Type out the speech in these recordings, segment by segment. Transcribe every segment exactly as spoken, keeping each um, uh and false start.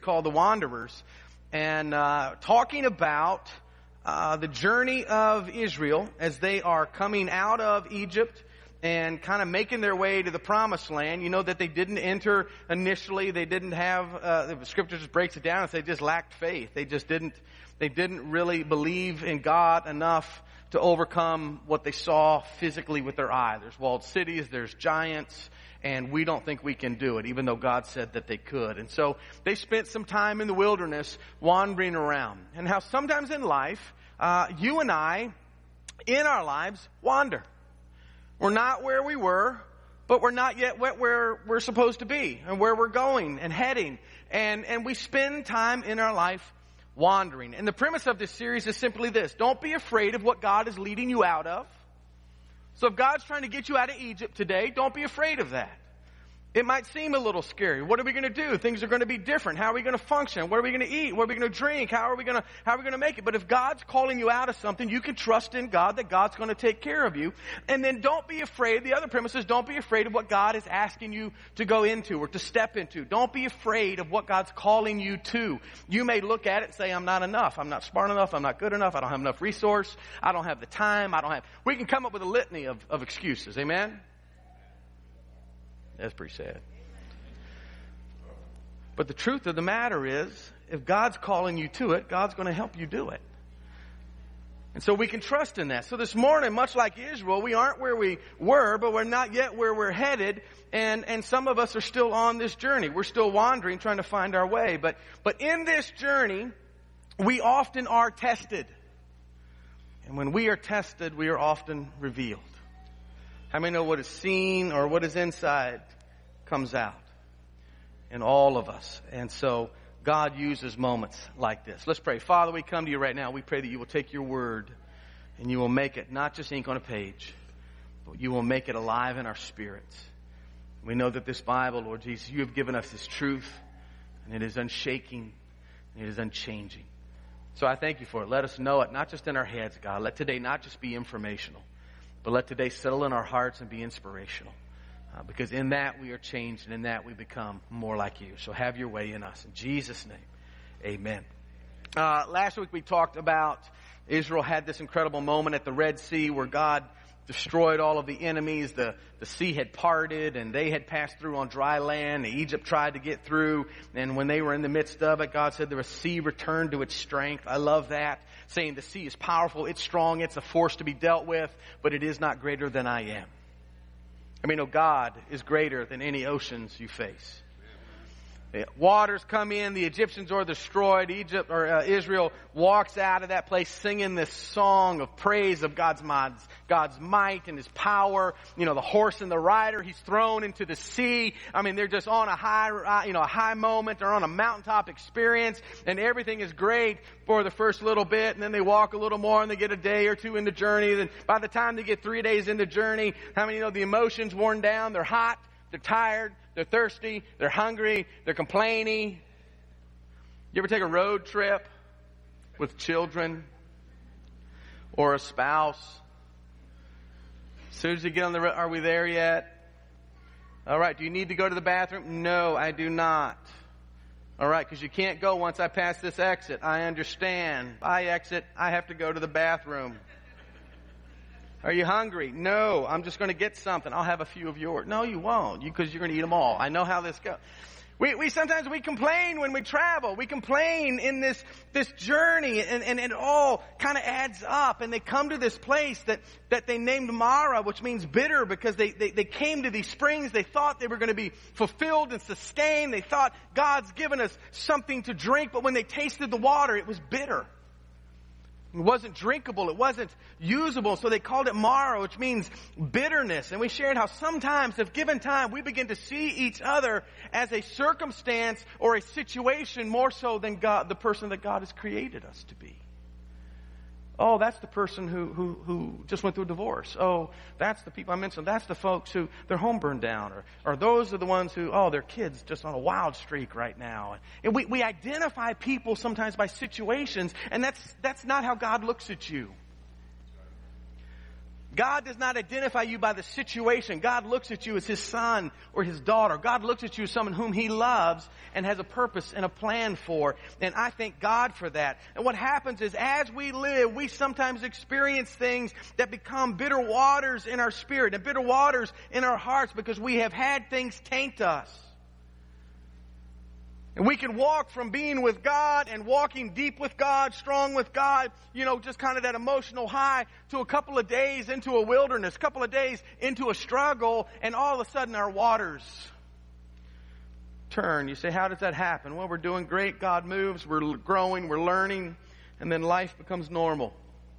called The Wanderers, and uh, talking about uh, the journey of Israel as they are coming out of Egypt and kind of making their way to the promised land. You know that they didn't enter initially. They didn't have, uh, the scripture just breaks it down and says they just lacked faith. They just didn't, they didn't really believe in God enough to overcome what they saw physically with their eye. There's walled cities, there's giants, and we don't think we can do it, even though God said that they could. And so they spent some time in the wilderness wandering around. And how sometimes in life, uh, you and I, in our lives, wander. We're not where we were, but we're not yet where we're supposed to be and where we're going and heading. And, and we spend time in our life wandering. And the premise of this series is simply this. Don't be afraid of what God is leading you out of. So if God's trying to get you out of Egypt today, don't be afraid of that. It might seem a little scary. What are we going to do? Things are going to be different. How are we going to function? What are we going to eat? What are we going to drink? How are we going to, how are we going to make it? But if God's calling you out of something, you can trust in God that God's going to take care of you. And then don't be afraid. The other premise is don't be afraid of what God is asking you to go into or to step into. Don't be afraid of what God's calling you to. You may look at it and say, I'm not enough. I'm not smart enough. I'm not good enough. I don't have enough resource. I don't have the time. I don't have, we can come up with a litany of, of excuses. Amen? That's pretty sad. But the truth of the matter is, if God's calling you to it, God's going to help you do it. And so we can trust in that. So this morning, much like Israel, we aren't where we were, but we're not yet where we're headed. And, and some of us are still on this journey. We're still wandering, trying to find our way. But, but in this journey, we often are tested. And when we are tested, we are often revealed. How many know what is seen or what is inside comes out in all of us? And so God uses moments like this. Let's pray. Father, we come to you right now. We pray that you will take your word and you will make it not just ink on a page, but you will make it alive in our spirits. We know that this Bible, Lord Jesus, you have given us this truth, and it is unshaking, and it is unchanging. So I thank you for it. Let us know it, not just in our heads, God. Let today not just be informational, but let today settle in our hearts and be inspirational. Uh, because in that we are changed, and in that we become more like you. So have your way in us. In Jesus' name, amen. Uh, last week we talked about Israel had this incredible moment at the Red Sea where God destroyed all of the enemies. The, the sea had parted, and they had passed through on dry land. Egypt tried to get through, and when they were in the midst of it, God said the sea returned to its strength. I love that, saying the sea is powerful, it's strong, it's a force to be dealt with, but it is not greater than I am. I mean, no, God is greater than any oceans you face. The waters come in, the Egyptians are destroyed. Egypt or uh, Israel walks out of that place singing this song of praise of God's might, God's might and His power. You know, the horse and the rider, He's thrown into the sea. I mean, they're just on a high, you know, a high moment. They're on a mountaintop experience, and everything is great for the first little bit. And then they walk a little more, and they get a day or two into journey. Then by the time they get three days into journey, how many know the emotions worn down? They're hot, they're tired. They're thirsty, they're hungry, they're complaining. You ever take a road trip with children or a spouse? As soon as you get on the road, are we there yet? All right, do you need to go to the bathroom? No, I do not. All right, because you can't go once I pass this exit. I understand. I exit, I have to go to the bathroom. Are you hungry? No, I'm just going to get something. I'll have a few of yours. No, you won't, because you, you're going to eat them all. I know how this goes. We, we sometimes we complain when we travel. We complain in this this journey, and, and, and it all kind of adds up. And they come to this place that, that they named Mara, which means bitter, because they, they, they came to these springs. They thought they were going to be fulfilled and sustained. They thought God's given us something to drink, but when they tasted the water, it was bitter. It wasn't drinkable. It wasn't usable. So they called it Mara, which means bitterness. And we shared how sometimes, if given time, we begin to see each other as a circumstance or a situation more so than God, the person that God has created us to be. Oh, that's the person who, who, who just went through a divorce. Oh, that's the people I mentioned. That's the folks who their home burned down. Or, or those are the ones who, oh, their kid's just on a wild streak right now. And we, we identify people sometimes by situations, and that's, that's not how God looks at you. God does not identify you by the situation. God looks at you as His son or His daughter. God looks at you as someone whom He loves and has a purpose and a plan for. And I thank God for that. And what happens is as we live, we sometimes experience things that become bitter waters in our spirit and bitter waters in our hearts because we have had things taint us. And we can walk from being with God and walking deep with God, strong with God, you know, just kind of that emotional high to a couple of days into a wilderness, a couple of days into a struggle, and all of a sudden our waters turn. You say, how does that happen? Well, we're doing great. God moves. We're growing. We're learning. And then life becomes normal.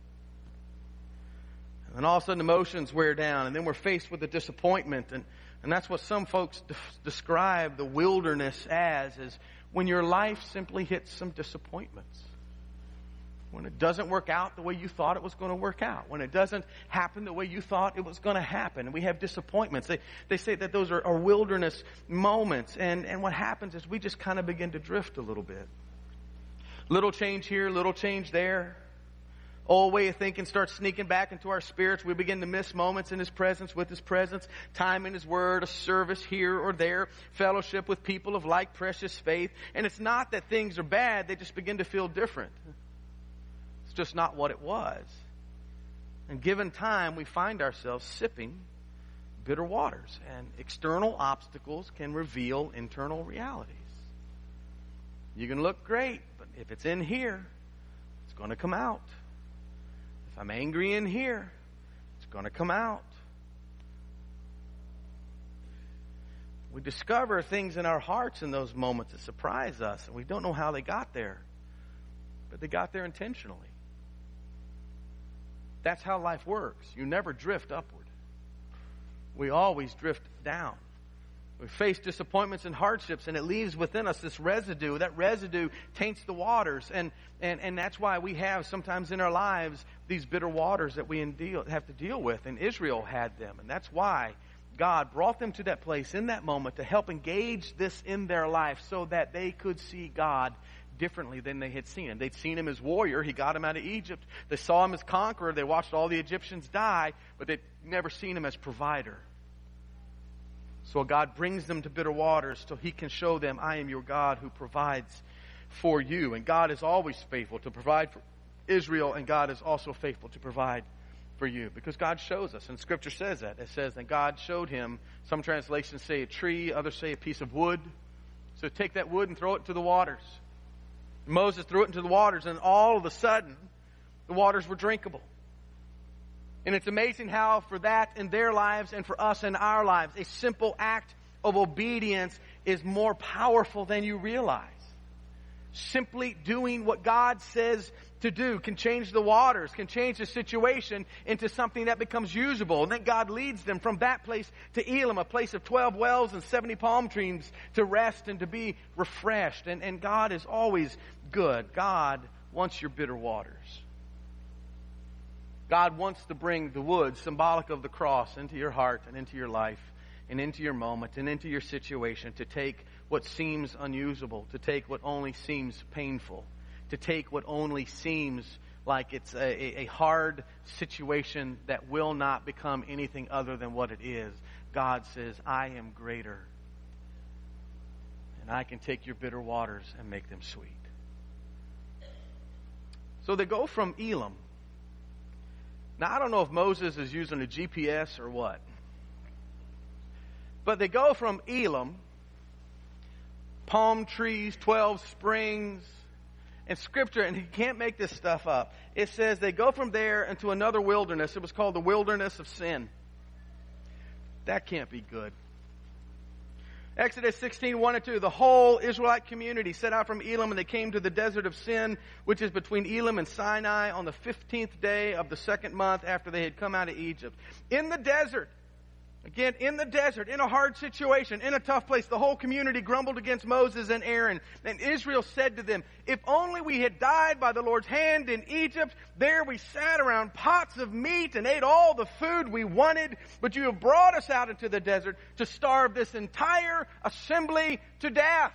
And then all of a sudden emotions wear down. And then we're faced with a disappointment. And And that's what some folks de- describe the wilderness as, is when your life simply hits some disappointments. When it doesn't work out the way you thought it was going to work out. When it doesn't happen the way you thought it was going to happen. And we have disappointments. They, they say that those are, are wilderness moments. And, and what happens is we just kind of begin to drift a little bit. Little change here, little change there. Old way of thinking starts sneaking back into our spirits. We begin to miss moments in His presence, with His presence, time in His Word, a service here or there, fellowship with people of like precious faith. And it's not that things are bad, they just begin to feel different. It's just not what it was. And given time, we find ourselves sipping bitter waters. And external obstacles can reveal internal realities. You can look great, but if it's in here, it's going to come out. If I'm angry in here, it's going to come out. We discover things in our hearts in those moments that surprise us, and we don't know how they got there. But they got there intentionally. That's how life works. You never drift upward. We always drift down. We face disappointments and hardships, and it leaves within us this residue. That residue taints the waters, and, and, and that's why we have sometimes in our lives these bitter waters that we deal, have to deal with. And Israel had them, and that's why God brought them to that place in that moment to help engage this in their life so that they could see God differently than they had seen Him. They'd seen Him as warrior. He got them out of Egypt. They saw Him as conqueror. They watched all the Egyptians die, but they'd never seen Him as provider. So God brings them to bitter waters so He can show them, I am your God who provides for you. And God is always faithful to provide for Israel, and God is also faithful to provide for you. Because God shows us, and Scripture says that. It says that God showed him, some translations say a tree, others say a piece of wood. So take that wood and throw it into the waters. Moses threw it into the waters, and all of a sudden, the waters were drinkable. And it's amazing how for that in their lives and for us in our lives, a simple act of obedience is more powerful than you realize. Simply doing what God says to do can change the waters, can change the situation into something that becomes usable. And then God leads them from that place to Elim, a place of twelve wells and seventy palm trees to rest and to be refreshed. And, and God is always good. God wants your bitter waters. God wants to bring the wood, symbolic of the cross, into your heart and into your life and into your moment and into your situation, to take what seems unusable, to take what only seems painful, to take what only seems like it's a, a hard situation that will not become anything other than what it is. God says, I am greater, and I can take your bitter waters and make them sweet. So they go from Elim. Now, I don't know if Moses is using a G P S or what. But they go from Elim, palm trees, twelve springs, and Scripture, and you can't make this stuff up. It says they go from there into another wilderness. It was called the wilderness of sin. That can't be good. Exodus sixteen, one and two. The whole Israelite community set out from Elim, and they came to the desert of Sin, which is between Elim and Sinai, on the fifteenth day of the second month after they had come out of Egypt. In the desert, again, in the desert, in a hard situation, in a tough place, the whole community grumbled against Moses and Aaron. And Israel said to them, if only we had died by the Lord's hand in Egypt. There we sat around pots of meat and ate all the food we wanted. But you have brought us out into the desert to starve this entire assembly to death.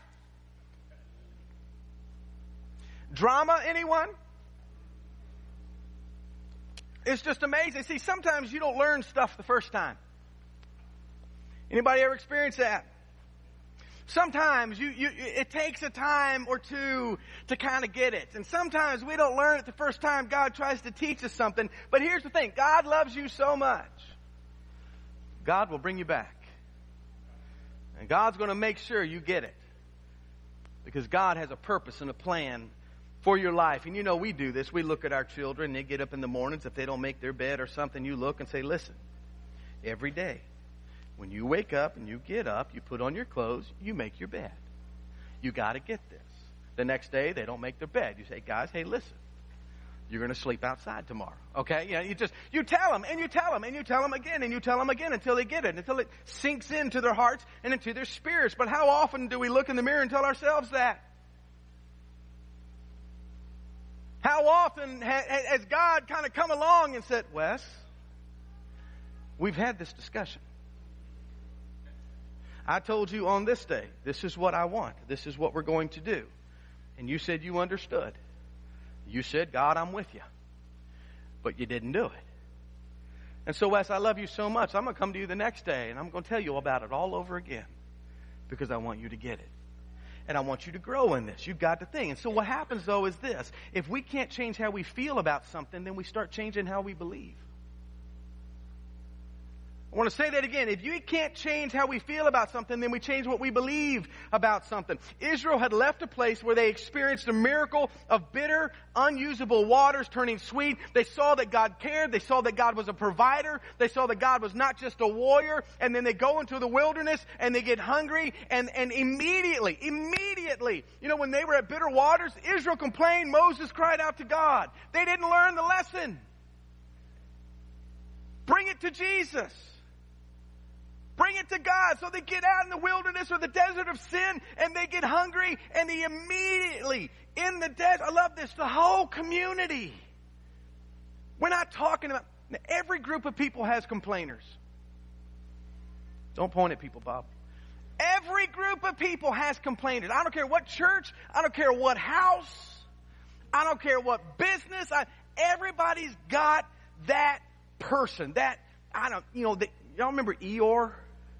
Drama, anyone? It's just amazing. See, sometimes you don't learn stuff the first time. Anybody ever experience that? Sometimes you, you, it takes a time or two to kind of get it. And sometimes we don't learn it the first time God tries to teach us something. But here's the thing. God loves you so much. God will bring you back. And God's going to make sure you get it. Because God has a purpose and a plan for your life. And you know we do this. We look at our children and they get up in the mornings. If they don't make their bed or something, you look and say, listen, every day, when you wake up and you get up, you put on your clothes, you make your bed. You got to get this. The next day, they don't make their bed. You say, guys, hey, listen, you're going to sleep outside tomorrow. Okay? You know, you just, you tell them and you tell them and you tell them again and you tell them again until they get it, until it sinks into their hearts and into their spirits. But how often do we look in the mirror and tell ourselves that? How often has God kind of come along and said, Wes, we've had this discussion. I told you on this day, this is what I want. This is what we're going to do. And you said you understood. You said, God, I'm with you. But you didn't do it. And so, Wes, I love you so much. I'm going to come to you the next day and I'm going to tell you about it all over again. Because I want you to get it. And I want you to grow in this. You've got to think. And so what happens, though, is this. If we can't change how we feel about something, then we start changing how we believe. I want to say that again. If you can't change how we feel about something, then we change what we believe about something. Israel had left a place where they experienced a miracle of bitter, unusable waters turning sweet. They saw that God cared. They saw that God was a provider. They saw that God was not just a warrior. And then they go into the wilderness and they get hungry. And, and immediately, immediately, you know, when they were at bitter waters, Israel complained. Moses cried out to God. They didn't learn the lesson. Bring it to Jesus. Bring it to God. So they get out in the wilderness or the desert of sin and they get hungry and they immediately in the desert. I love this. The whole community. We're not talking about, every group of people has complainers. Don't point at people, Bob. Every group of people has complainers. I don't care what church. I don't care what house. I don't care what business. I, everybody's got that person. That, I don't, you know, the, y'all remember Eeyore?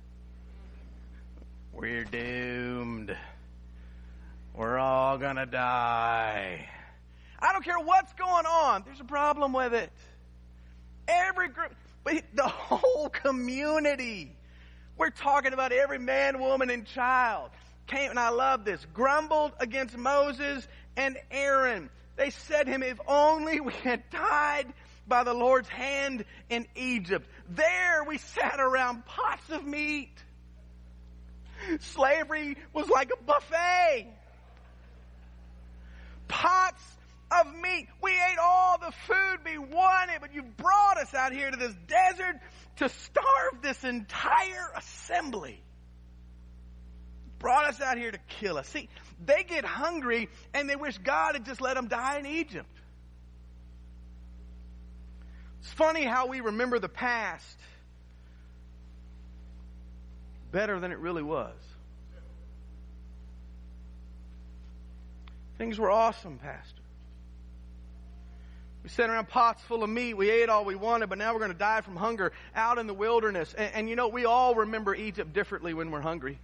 We're doomed. We're all gonna die. I don't care what's going on. There's a problem with it. Every group, but the whole community. We're talking about every man, woman, and child. Came, and I love this. Grumbled against Moses and Aaron. They said to him, if only we had died by the Lord's hand in Egypt. There we sat around pots of meat. Slavery was like a buffet. Pots of meat. We ate all the food we wanted, but you brought us out here to this desert to starve this entire assembly. Brought us out here to kill us. See, they get hungry and they wish God had just let them die in Egypt. It's funny how we remember the past better than it really was. Things were awesome, Pastor. We sat around pots full of meat. We ate all we wanted, but now we're going to die from hunger out in the wilderness. And, and you know, we all remember Egypt differently when we're hungry.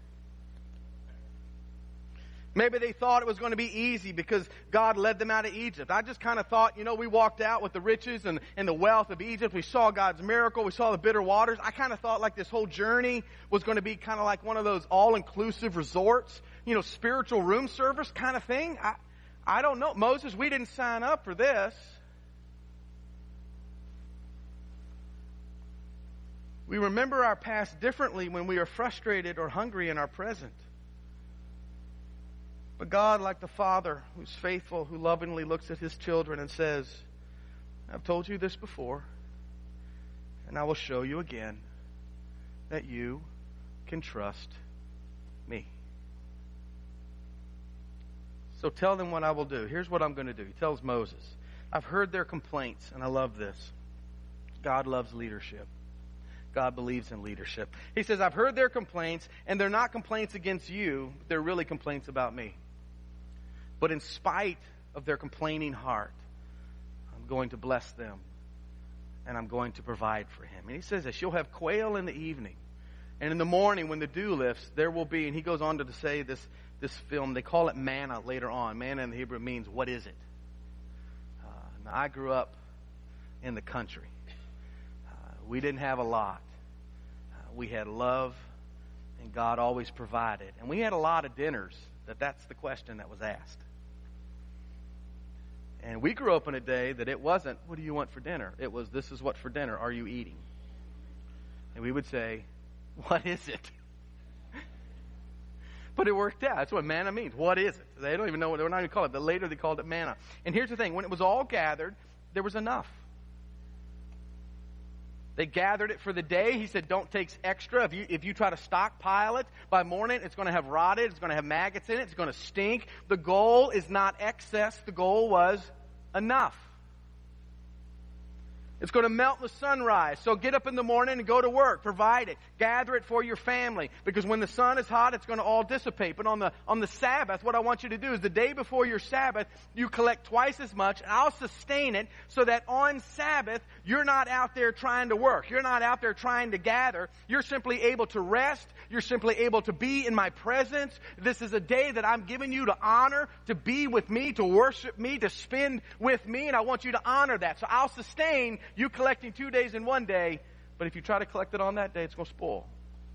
Maybe they thought it was going to be easy because God led them out of Egypt. I just kind of thought, you know, we walked out with the riches and, and the wealth of Egypt. We saw God's miracle. We saw the bitter waters. I kind of thought like this whole journey was going to be kind of like one of those all-inclusive resorts, you know, spiritual room service kind of thing. I, I don't know. Moses, we didn't sign up for this. We remember our past differently when we are frustrated or hungry in our present. But God, like the Father who's faithful, who lovingly looks at His children and says, I've told you this before, and I will show you again that you can trust me. So tell them what I will do. Here's what I'm going to do. He tells Moses, I've heard their complaints, and I love this. God loves leadership. God believes in leadership. He says, I've heard their complaints, and they're not complaints against you. They're really complaints about me. But in spite of their complaining heart, I'm going to bless them and I'm going to provide for him. And he says this, you'll have quail in the evening. And in the morning when the dew lifts, there will be, and he goes on to say this, this film, they call it manna later on. Manna in the Hebrew means, what is it? Uh, now I grew up in the country. Uh, we didn't have a lot. Uh, we had love, and God always provided. And we had a lot of dinners that that's the question that was asked. And we grew up in a day that it wasn't, what do you want for dinner? It was, this is what for dinner are you eating? And we would say, what is it? But it worked out. That's what manna means. What is it? They don't even know what, they're not even call it. But later they called it manna. And here's the thing. When it was all gathered, there was enough. They gathered it for the day. He said, don't take extra. If you, if you try to stockpile it, by morning it's going to have rotted. It's going to have maggots in it. It's going to stink. The goal is not excess. The goal was enough. It's going to melt in the sunrise. So get up in the morning and go to work. Provide it. Gather it for your family. Because when the sun is hot, it's going to all dissipate. But on the, on the Sabbath, what I want you to do is the day before your Sabbath, you collect twice as much. And I'll sustain it so that on Sabbath, you're not out there trying to work. You're not out there trying to gather. You're simply able to rest. You're simply able to be in my presence. This is a day that I'm giving you to honor, to be with me, to worship me, to spend with me. And I want you to honor that. So I'll sustain you collecting two days in one day, but if you try to collect it on that day, it's going to spoil.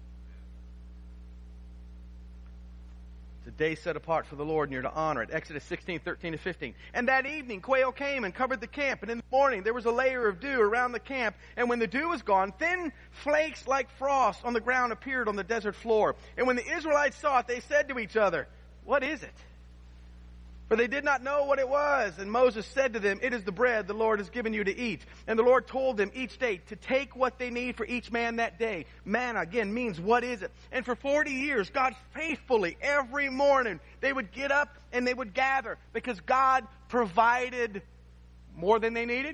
It's a day set apart for the Lord, and you're to honor it. Exodus sixteen, thirteen to fifteen. And that evening, quail came and covered the camp, and in the morning there was a layer of dew around the camp, and when the dew was gone, thin flakes like frost on the ground appeared on the desert floor. And when the Israelites saw it, they said to each other, what is it? For they did not know what it was. And Moses said to them, it is the bread the Lord has given you to eat. And the Lord told them each day to take what they need for each man that day. Manna, again, means what is it? And for forty years, God faithfully, every morning, they would get up and they would gather because God provided more than they needed.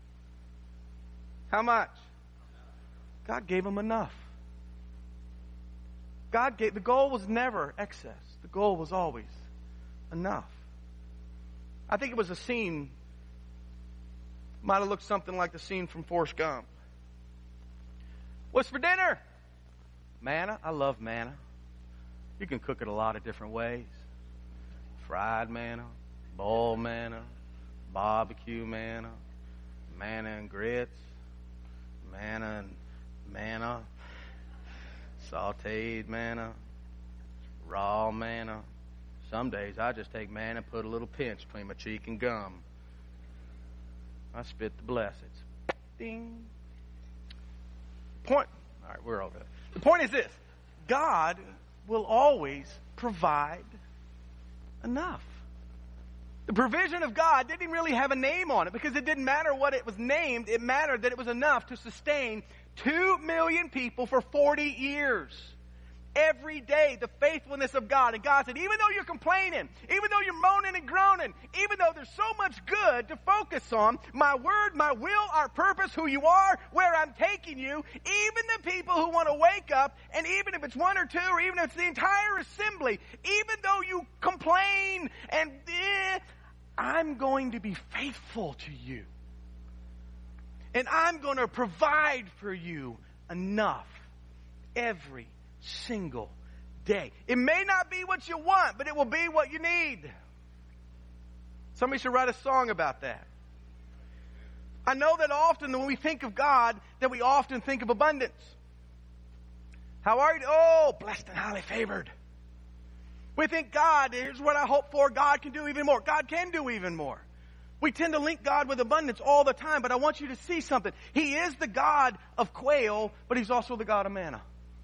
How much? God gave them enough. God gave, the goal was never excess. The goal was always enough. I think it was a scene, might have looked something like the scene from Forrest Gump. What's for dinner? Manna. I love manna. You can cook it a lot of different ways. Fried manna, boiled manna, barbecue manna, manna and grits, manna and manna, sauteed manna, raw manna. Some days I just take manna and put a little pinch between my cheek and gum. I spit the blessings. Ding. Point. All right, we're over there. The point is this. God will always provide enough. The provision of God didn't even really have a name on it because it didn't matter what it was named. It mattered that it was enough to sustain two million people for forty years. Every day, the faithfulness of God. And God said, even though you're complaining, even though you're moaning and groaning, even though there's so much good to focus on, my word, my will, our purpose, who you are, where I'm taking you, even the people who want to wake up, and even if it's one or two, or even if it's the entire assembly, even though you complain and eh, I'm going to be faithful to you. And I'm going to provide for you enough every single day. It may not be what you want, but it will be what you need. Somebody should write a song about that. I know that often when we think of God, that we often think of abundance. How are you? Oh, blessed and highly favored. We think God, here's what I hope for, God can do even more. God can do even more. We tend to link God with abundance all the time, but I want you to see something. He is the God of quail, but He's also the God of manna.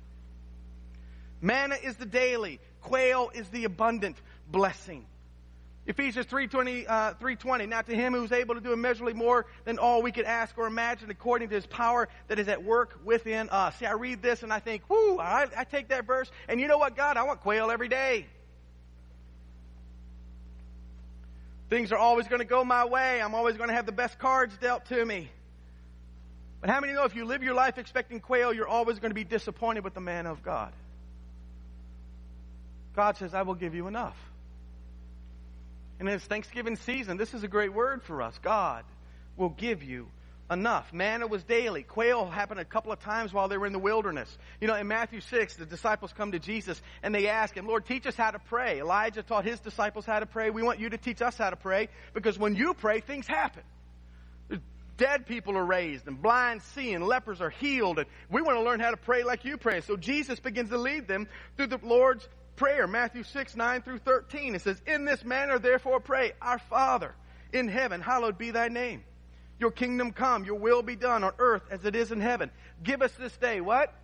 Manna is the daily. Quail is the abundant blessing. Ephesians three twenty, uh, three twenty. Now to Him who is able to do immeasurably more than all we could ask or imagine, according to His power that is at work within us. See, I read this and I think, whoo, I, I take that verse, and you know what, God? I want quail every day. Things are always going to go my way. I'm always going to have the best cards dealt to me. But how many know if you live your life expecting quail, you're always going to be disappointed with the manna of God? God says, I will give you enough. And it's Thanksgiving season. This is a great word for us. God will give you enough. Manna was daily. Quail happened a couple of times while they were in the wilderness. You know, in Matthew six, the disciples come to Jesus and they ask him, Lord, teach us how to pray. Elijah taught his disciples how to pray. We want you to teach us how to pray, because when you pray, things happen. Dead people are raised, and blind see, and lepers are healed, and we want to learn how to pray like you pray. So Jesus begins to lead them through the Lord's Prayer. Matthew six, nine through thirteen. It says, in this manner therefore pray, our Father in heaven, hallowed be thy name. Your kingdom come, your will be done on earth as it is in heaven. Give us this day, what?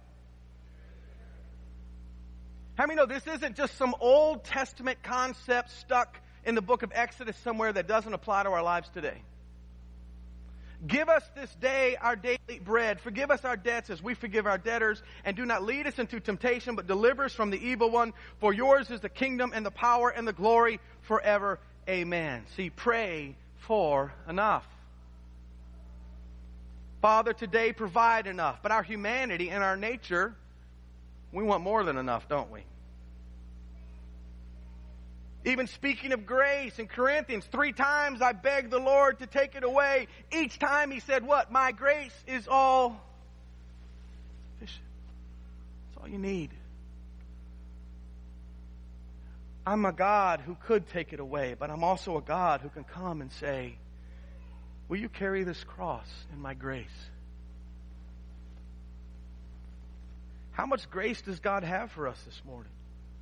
How many know this isn't just some Old Testament concept stuck in the book of Exodus somewhere that doesn't apply to our lives today? Give us this day our daily bread. Forgive us our debts as we forgive our debtors. And do not lead us into temptation, but deliver us from the evil one. For yours is the kingdom and the power and the glory forever. Amen. See, pray for enough. Father, today provide enough. But our humanity and our nature, we want more than enough, don't we? Even speaking of grace in Corinthians, three times I begged the Lord to take it away. Each time he said, what? My grace is all sufficient. That's all you need. I'm a God who could take it away, but I'm also a God who can come and say, will you carry this cross in my grace? How much grace does God have for us this morning?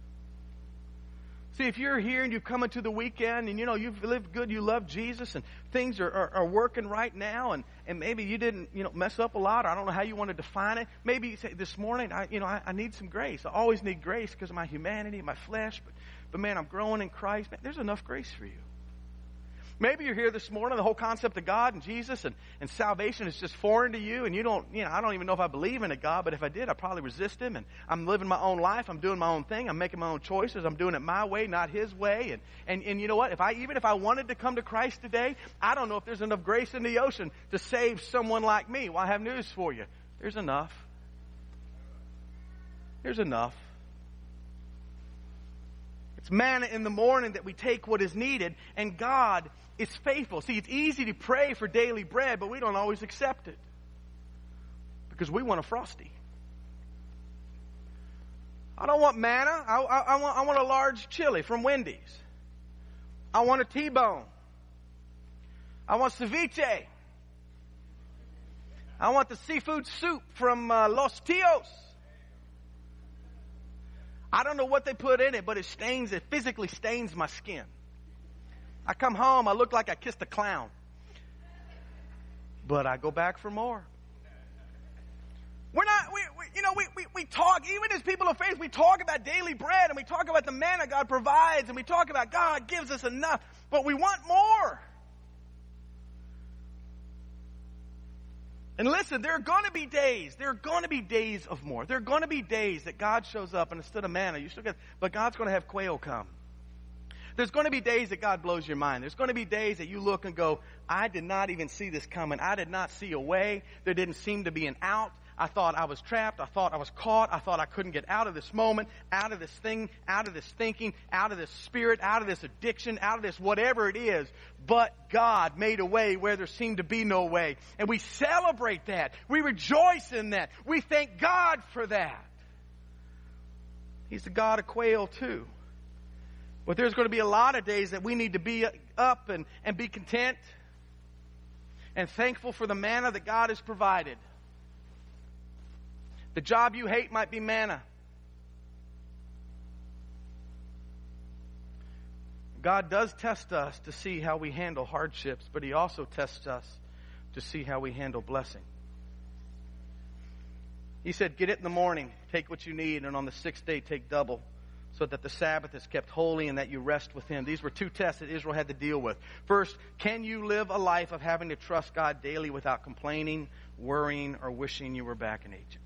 See, if you're here and you've come into the weekend and, you know, you've lived good, you love Jesus, and things are, are, are working right now, and, and maybe you didn't, you know, mess up a lot, or I don't know how you want to define it. Maybe you say, this morning, I, you know, I, I need some grace. I always need grace because of my humanity, my flesh, but, but man, I'm growing in Christ. Man, there's enough grace for you. Maybe you're here this morning, the whole concept of God and Jesus and, and salvation is just foreign to you, and you don't, you know, I don't even know if I believe in a God, but if I did, I'd probably resist him, and I'm living my own life, I'm doing my own thing, I'm making my own choices, I'm doing it my way, not his way, and, and, and you know what, if I, even if I wanted to come to Christ today, I don't know if there's enough grace in the ocean to save someone like me. Well, I have news for you. There's enough. There's enough. It's manna in the morning that we take what is needed, and God is faithful. See, it's easy to pray for daily bread, but we don't always accept it because we want a Frosty. I don't want manna. I, I, I, want, I want a large chili from Wendy's. I want a T-bone. I want ceviche. I want the seafood soup from uh, Los Tios. I don't know what they put in it, but it stains, it physically stains my skin. I come home, I look like I kissed a clown. But I go back for more. We're not, we, we, you know, we, we, we talk, even as people of faith, we talk about daily bread, and we talk about the manna God provides, and we talk about God gives us enough, but we want more. And listen, there are going to be days, there are going to be days of more. There are going to be days that God shows up, and instead of manna, you still get, but God's going to have quail come. There's going to be days that God blows your mind. There's going to be days that you look and go, I did not even see this coming. I did not see a way. There didn't seem to be an out. I thought I was trapped. I thought I was caught. I thought I couldn't get out of this moment, out of this thing, out of this thinking, out of this spirit, out of this addiction, out of this whatever it is. But God made a way where there seemed to be no way. And we celebrate that. We rejoice in that. We thank God for that. He's the God of quail too. But there's going to be a lot of days that we need to be up and, and be content and thankful for the manna that God has provided. The job you hate might be manna. God does test us to see how we handle hardships, but he also tests us to see how we handle blessing. He said, get it in the morning, take what you need, and on the sixth day take double, so that the Sabbath is kept holy and that you rest with him. These were two tests that Israel had to deal with. First, can you live a life of having to trust God daily without complaining, worrying, or wishing you were back in Egypt?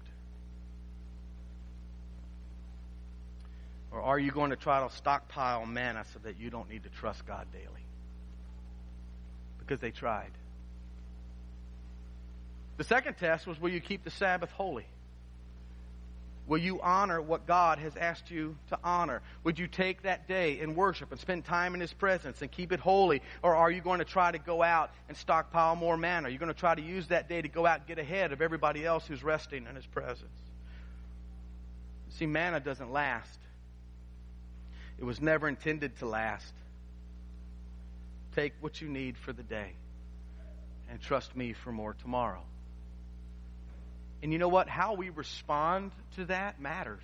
Or are you going to try to stockpile manna so that you don't need to trust God daily? Because they tried. The second test was, will you keep the Sabbath holy? Will you honor what God has asked you to honor? Would you take that day and worship and spend time in His presence and keep it holy? Or are you going to try to go out and stockpile more manna? Are you going to try to use that day to go out and get ahead of everybody else who's resting in His presence? See, manna doesn't last. It was never intended to last. Take what you need for the day and trust me for more tomorrow. And you know what? How we respond to that matters.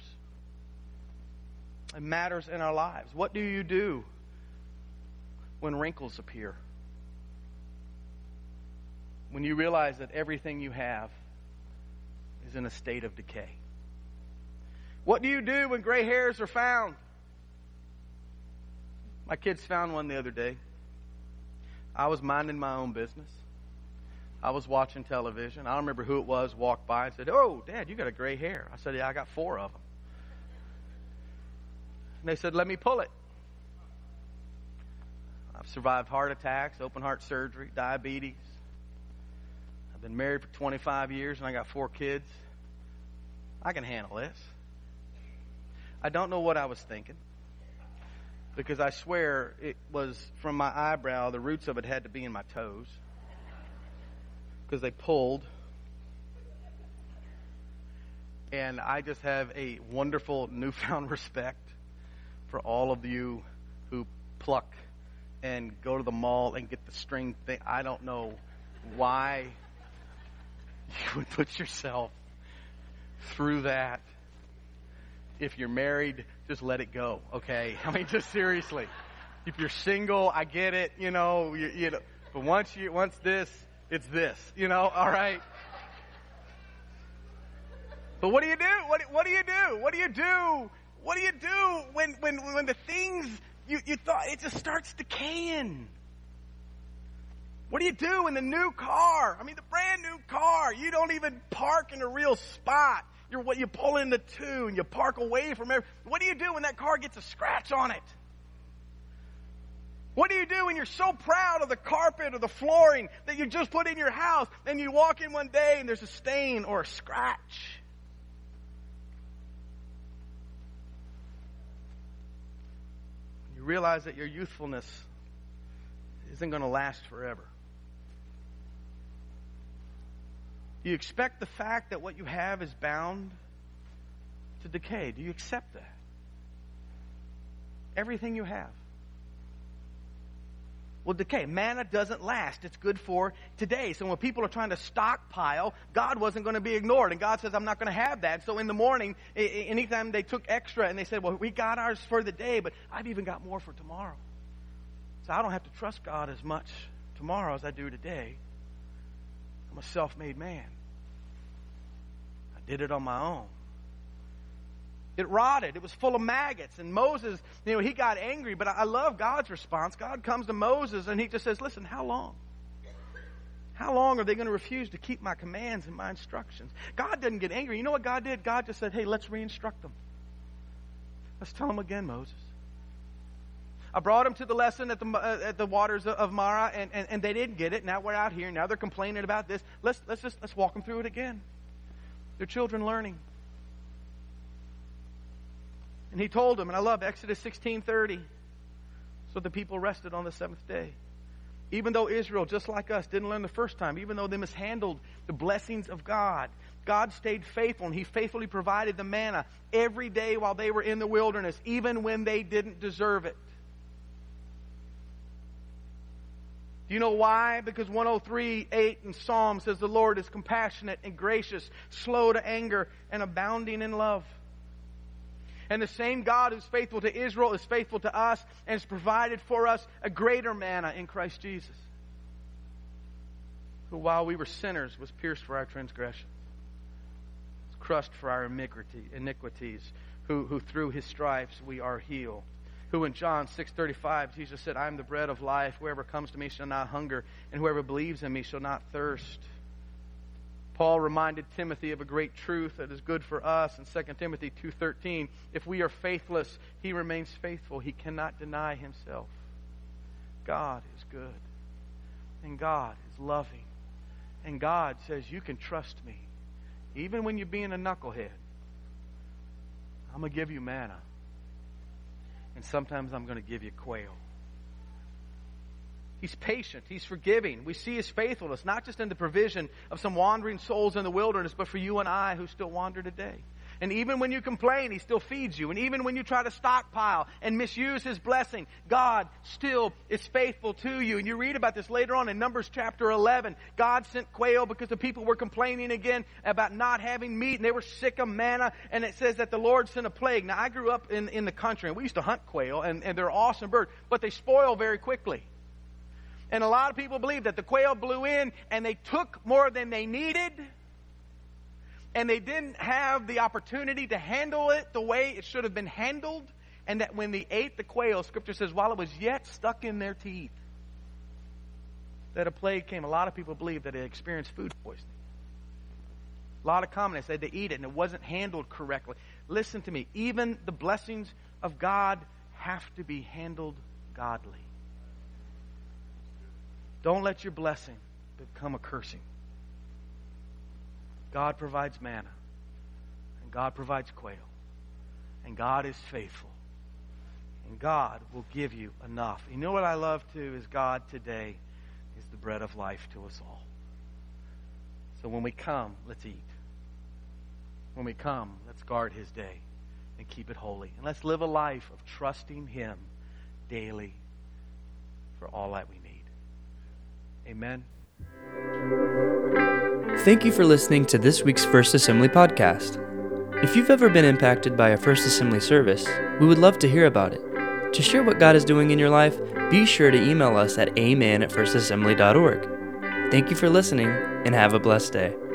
It matters in our lives. What do you do when wrinkles appear? When you realize that everything you have is in a state of decay? What do you do when gray hairs are found? My kids found one the other day. I was minding my own business. I was watching television. I don't remember who it was walked by and said, "Oh, Dad, you got a gray hair." I said, "Yeah, I got four of them." And they said, "Let me pull it." I've survived heart attacks, open heart surgery, diabetes. I've been married for twenty-five years and I got four kids. I can handle this. I don't know what I was thinking, because I swear it was from my eyebrow. The roots of it had to be in my toes, because they pulled. And I just have a wonderful newfound respect for all of you who pluck and go to the mall and get the string thing. I don't know why you would put yourself through that. If you're married, just let it go, okay? I mean, just seriously. If you're single, I get it, you know, you, you know. But once you, once this, it's this, you know, all right? But what do you do? What, what do you do? What do you do? What do you do when, when, when the things you, you thought, it just starts decaying? What do you do in the new car? I mean, the brand new car. You don't even park in a real spot. You're what you pull into two and you park away from everything. What do you do when that car gets a scratch on it? What do you do when you're so proud of the carpet or the flooring that you just put in your house and you walk in one day and there's a stain or a scratch? You realize that your youthfulness isn't going to last forever. Do you expect the fact that what you have is bound to decay? Do you accept that? Everything you have will decay. Manna doesn't last. It's good for today. So when people are trying to stockpile, God wasn't going to be ignored. And God says, I'm not going to have that. So in the morning, anytime they took extra and they said, well, we got ours for the day, but I've even got more for tomorrow. So I don't have to trust God as much tomorrow as I do today. I'm a self-made man. I did it on my own. It rotted. It was full of maggots. And Moses, you know, he got angry. But I love God's response. God comes to Moses and he just says, listen, how long? How long are they going to refuse to keep my commands and my instructions? God didn't get angry. You know what God did? God just said, hey, let's re-instruct them. Let's tell them again, Moses. I brought them to the lesson at the uh, at the waters of Marah, and, and, and they didn't get it. Now we're out here. Now they're complaining about this. Let's let's just let's walk them through it again. They're children learning. And he told them, and I love Exodus sixteen thirty. So the people rested on the seventh day. Even though Israel, just like us, didn't learn the first time, even though they mishandled the blessings of God, God stayed faithful, and He faithfully provided the manna every day while they were in the wilderness, even when they didn't deserve it. Do you know why? Because one oh three eight in Psalm says the Lord is compassionate and gracious, slow to anger, and abounding in love. And the same God who's faithful to Israel is faithful to us and has provided for us a greater manna in Christ Jesus, who while we were sinners was pierced for our transgressions, was crushed for our iniquities, who, who through His stripes we are healed. Who in John six thirty-five, Jesus said, I am the bread of life. Whoever comes to me shall not hunger, and whoever believes in me shall not thirst. Paul reminded Timothy of a great truth that is good for us in Second Timothy two thirteen. If we are faithless, he remains faithful. He cannot deny himself. God is good, and God is loving, and God says, you can trust me. Even when you're being a knucklehead, I'm going to give you manna. And sometimes I'm going to give you quail. He's patient. He's forgiving. We see His faithfulness, not just in the provision of some wandering souls in the wilderness, but for you and I who still wander today. And even when you complain, He still feeds you. And even when you try to stockpile and misuse His blessing, God still is faithful to you. And you read about this later on in Numbers chapter eleven. God sent quail because the people were complaining again about not having meat. And they were sick of manna. And it says that the Lord sent a plague. Now, I grew up in, in the country, and we used to hunt quail. And, and they're awesome birds. But they spoil very quickly. And a lot of people believe that the quail blew in and they took more than they needed. And they didn't have the opportunity to handle it the way it should have been handled. And that when they ate the quail, Scripture says, while it was yet stuck in their teeth, that a plague came. A lot of people believe that they experienced food poisoning. A lot of comments said they eat it and it wasn't handled correctly. Listen to me. Even the blessings of God have to be handled godly. Don't let your blessing become a cursing. God provides manna. And God provides quail. And God is faithful. And God will give you enough. You know what I love too is God today is the bread of life to us all. So when we come, let's eat. When we come, let's guard His day and keep it holy. And let's live a life of trusting Him daily for all that we need. Amen. Thank you for listening to this week's First Assembly podcast. If you've ever been impacted by a First Assembly service, we would love to hear about it. To share what God is doing in your life, be sure to email us at amen at firstassembly dot org. Thank you for listening, and have a blessed day.